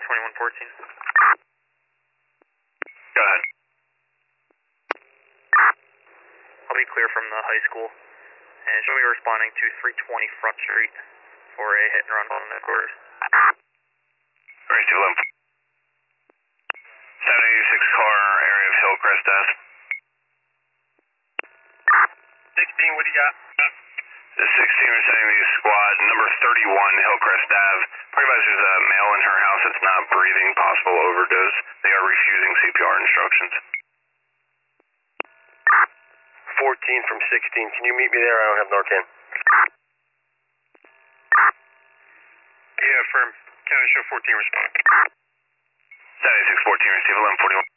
2114. Go ahead. I'll be clear from the high school, and she'll be responding to 320 Front Street for a hit and run on the quarters. Alright, Steve, 786 car, area of Hillcrest Ave. 16, what do you got? The 16 are sending the squad, number 31 Hillcrest Ave. Pretty much there's a male in her house that's not breathing, possible overdose. They are refusing CPR instructions. 14 from 16, can you meet me there? I don't have Narcan. Yeah, firm. County show 14 respond. 786 14, receive 1141.